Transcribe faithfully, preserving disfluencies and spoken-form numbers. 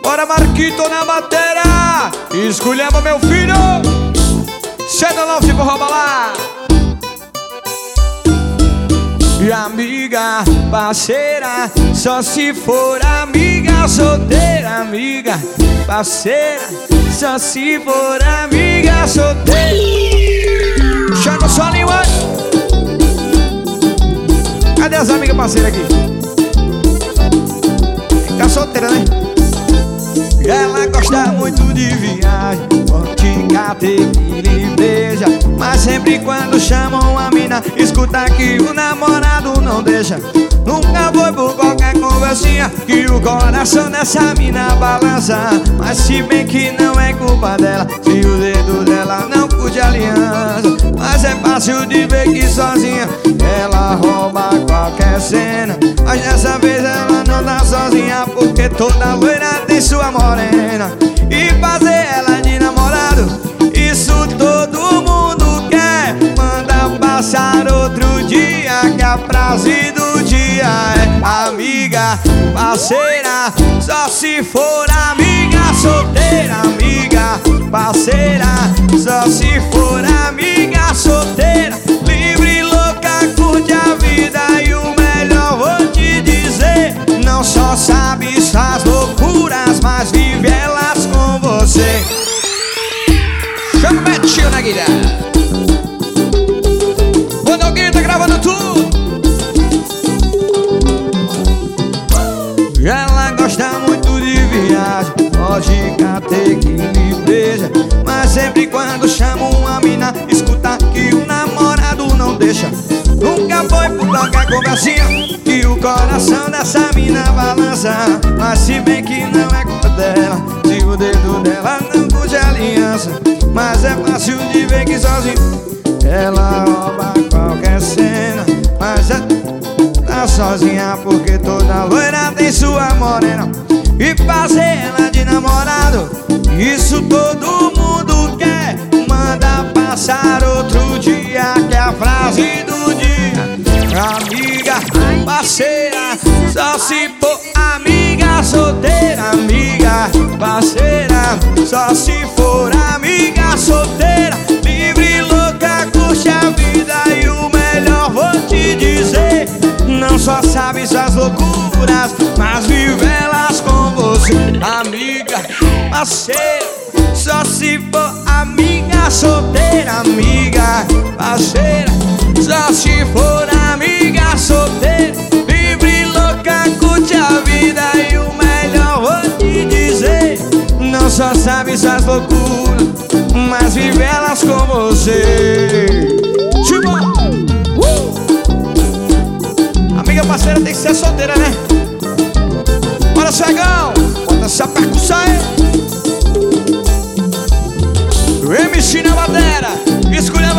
Bora Marquito na bateria, escolhemos meu filho. Senta lá, tipo rouba lá. E amiga, parceira, só se for amiga. Solteira, amiga, parceira, só se for amiga. Solteira. Chama sua língua. Cadê as amigas parceiras aqui? Fica solteira, né? Ela gosta muito de viagem, vodka, tequila, beija. Mas sempre quando chamam a mina, escuta que o namorado não deixa. Nunca foi por qualquer conversinha que o coração dessa mina balança. Mas se bem que não é culpa dela, se o dedo dela não curte aliança. Mas é fácil de ver que sozinha ela rouba qualquer cena. Mas dessa vez ela não tá sozinha, porque toda loira tem sua morena. E fazer ela de namorado, isso todo mundo quer. Manda passar outro dia, que a frase do dia é: amiga, parceira, só se for amiga. Solteira, amiga, parceira, só se for amiga. Solteira, livre, louca, curte a vida. E o melhor vou te dizer, não só sabe suas loucuras, mas vive elas com você. Chama o Betinho na guilha. Quando alguém tá gravando tudo. Ela gosta muito de viagem, vodka, tequila e beija. Mas sempre quando chama uma mina, escuta que o namorado não deixa. Nunca foi por qualquer conversinha que o coração dessa mina balança. Mas se bem que não é culpa dela, se o dedo dela não curte aliança. Mas é fácil de ver que sozinho ela rouba qualquer cena. Mas é tá sozinha, porque toda loira tem sua morena. E fazer ela de namorado, isso todo mundo quer. Manda passar outro dia, que é a frase do dia. Amiga, parceira, só se for amiga. Solteira, amiga, parceira, só se for amiga. Solteira, livre, louca, curte a vida. E o melhor vou te dizer, não só sabe suas loucuras, mas vive elas com você. Amiga, parceira, só se for amiga. Solteira, amiga, parceira, só se for amiga. Solteira, livre, louca, curte a vida. E o melhor vou te dizer, não só sabe suas loucuras, mas vive elas com você. uh! Amiga parceira tem que ser solteira, né? Bora, cegão, bota essa percussão aí. O M C na bateria, escolha